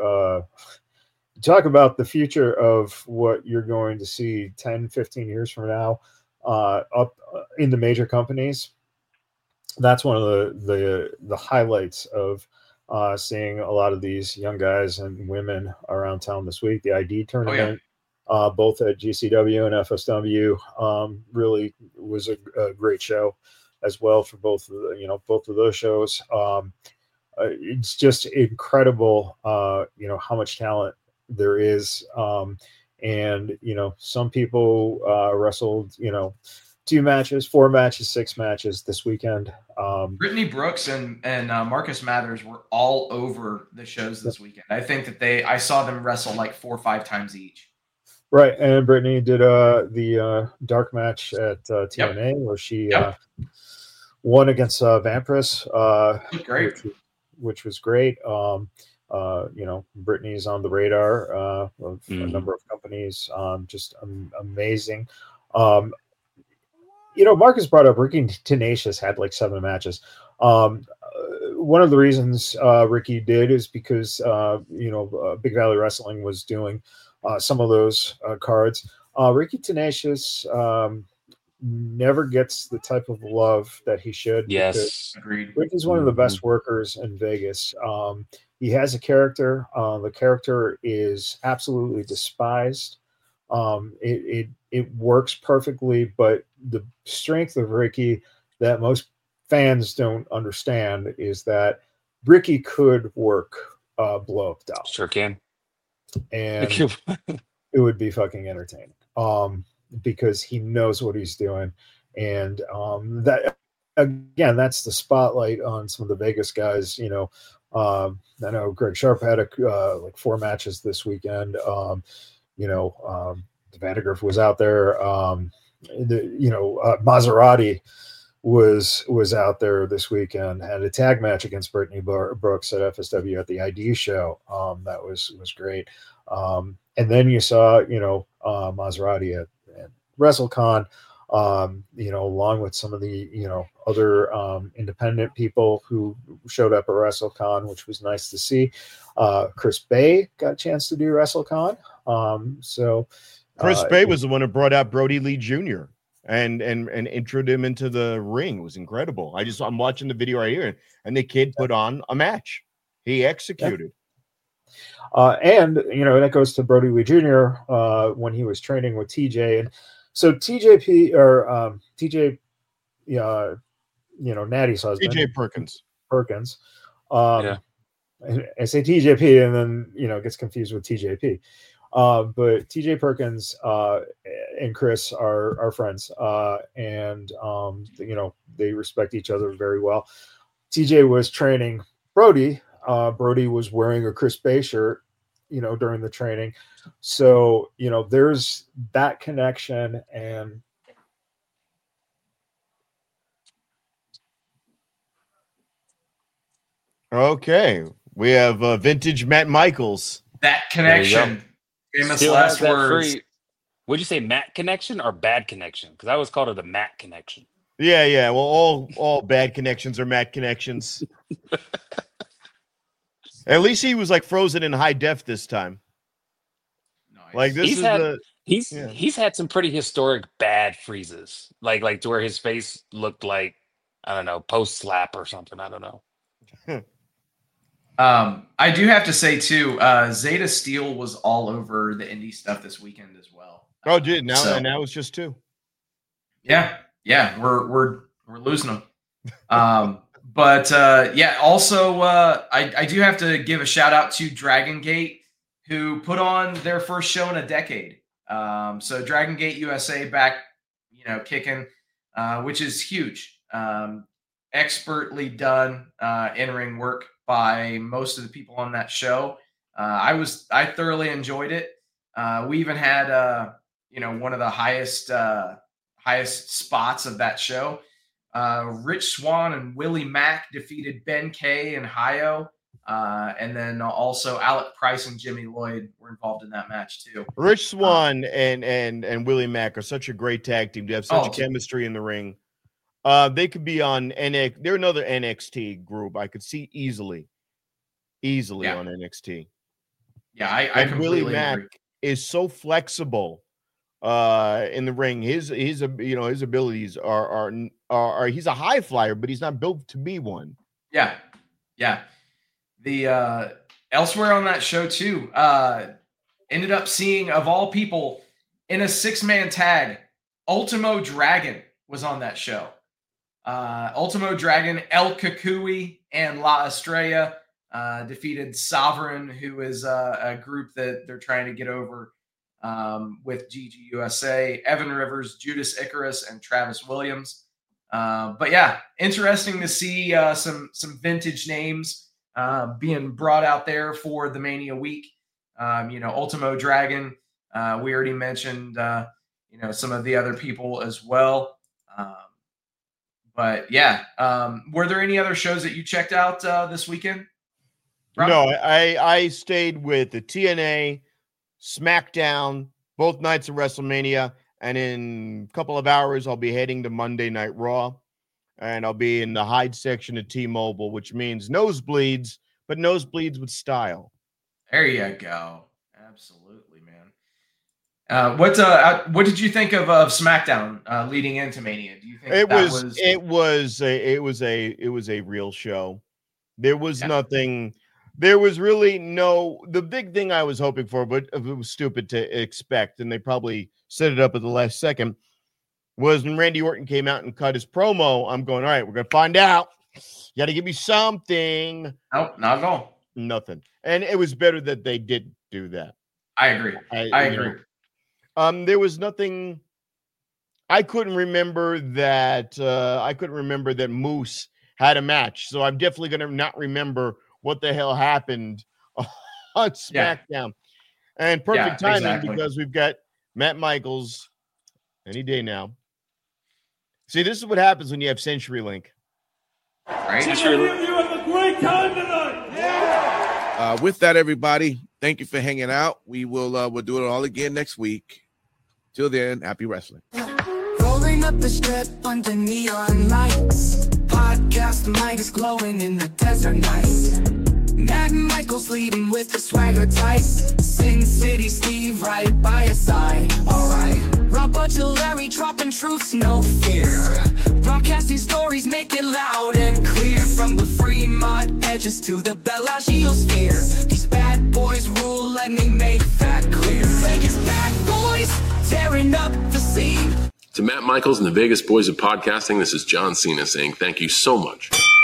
the future of what you're going to see 10, 15 years from now up in the major companies. That's one of the highlights of seeing a lot of these young guys and women around town this week. The ID tournament, both at GCW and FSW, really was a great show as well for both of those shows. It's just incredible, how much talent there is. And some people wrestled, 2 matches, 4 matches, 6 matches this weekend. Brittany Brooks and Marcus Mathers were all over the shows this weekend. I think that I saw them wrestle like 4 or 5 times each. Right, and Brittany did the dark match at TNA where she won against Vampirus, great, which was great. Brittany's on the radar of a number of companies. Just amazing. Marcus brought up Ricky Tenacious had like 7 matches. One of the reasons Ricky did is because Big Valley Wrestling was doing some of those cards. Ricky Tenacious never gets the type of love that he should. Yes, agreed. Ricky's one of the best workers in Vegas. He has a character. The character is absolutely despised. It works perfectly, but the strength of Ricky that most fans don't understand is that Ricky could work Blow Up Doll. Sure can. And it would be fucking entertaining. Because he knows what he's doing. And that again, that's the spotlight on some of the Vegas guys. I know Greg Sharp had like 4 matches this weekend. Vandegrift was out there. Maserati was out there this weekend, had a tag match against Brittany Brooks at FSW at the ID show. That was great. And then you saw, Maserati at WrestleCon, along with some of the, other independent people who showed up at WrestleCon, which was nice to see. Chris Bay got a chance to do WrestleCon. Chris Bay was the one who brought out Brody Lee Jr. and introduced him into the ring. It was incredible. I'm watching the video right here, and the kid put on a match. He executed. And that goes to Brody Lee Jr. When he was training with TJ, and so TJP or TJ, Natty's husband, TJ Perkins. I say TJP and then gets confused with TJP. But TJ Perkins and Chris are friends, and they respect each other very well. TJ was training Brody. Brody was wearing a Chris Bay shirt, during the training. So, there's that connection. And okay, we have vintage Matt Michaels. That connection. Famous Still last has that words. Would you say Matt connection or bad connection? Because I always called it a Matt connection. Yeah. Well, all bad connections are Matt connections. At least he was like frozen in high def this time. Nice. Like this he's had some pretty historic bad freezes, like to where his face looked like, I don't know, post slap or something. I don't know. I do have to say too, Zeta Steel was all over the indie stuff this weekend as well. Oh, dude! Now it's just 2. Yeah, we're losing them. But also I do have to give a shout out to Dragon Gate, who put on their first show in a decade. So Dragon Gate USA back, kicking, which is huge. Expertly done in-ring work by most of the people on that show. I thoroughly enjoyed it. We even had one of the highest spots of that show. Rich Swann and Willie Mack defeated Ben Kay and Hayo. And then also Alec Price and Jimmy Lloyd were involved in that match too. Rich Swann and Willie Mack are such a great tag team. They have such chemistry in the ring. They could be on NXT. They're another NXT group I could see easily on NXT. Yeah, I completely Willie Mack agree. is so flexible in the ring. His abilities are he's a high flyer, but he's not built to be one. Yeah. The elsewhere on that show too, ended up seeing, of all people, in a 6-man tag, Ultimo Dragon was on that show. Ultimo Dragon, El Kukui, and La Estrella defeated Sovereign, who is a group that they're trying to get over with GGUSA, Evan Rivers, Judas Icarus, and Travis Williams. But yeah, interesting to see some vintage names being brought out there for the Mania week. Ultimo Dragon, we already mentioned, some of the other people as well. But yeah, were there any other shows that you checked out this weekend, Rob? No, I stayed with the TNA, SmackDown, both nights of WrestleMania, and in a couple of hours I'll be heading to Monday Night Raw, and I'll be in the Hyde section of T-Mobile, which means nosebleeds, but nosebleeds with style. There you go. Absolutely, man. What did you think of SmackDown leading into Mania? Do you think it was a real show? There was nothing. There was really the big thing I was hoping for, but it was stupid to expect, and they probably set it up at the last second, was when Randy Orton came out and cut his promo. I'm going, all right, we're going to find out. You got to give me something. Nope, not at all. Nothing. And it was better that they did do that. I agree. I agree. There was nothing. I couldn't remember that Moose had a match. So I'm definitely going to not remember what the hell happened on SmackDown. Yeah. And perfect timing because we've got Matt Michaels any day now. See, this is what happens when you have CenturyLink. Right? You have a great time tonight. Yeah. With that, everybody, thank you for hanging out. We'll do it all again next week. Till then, happy wrestling. Rolling up the strip under neon lights. Podcast mic is glowing in the desert nights. Matt Michaels leading with the swagger tight. Sin City Steve right by your side. Alright. Rob Larry dropping truths, no fear. Broadcasting stories, make it loud and clear. From the Fremont edges to the Bellagio sphere. These bad boys rule, let me make that clear. Vegas bad boys, tearing up the scene. To Matt Michaels and the Vegas Boys of Podcasting, this is John Cena saying thank you so much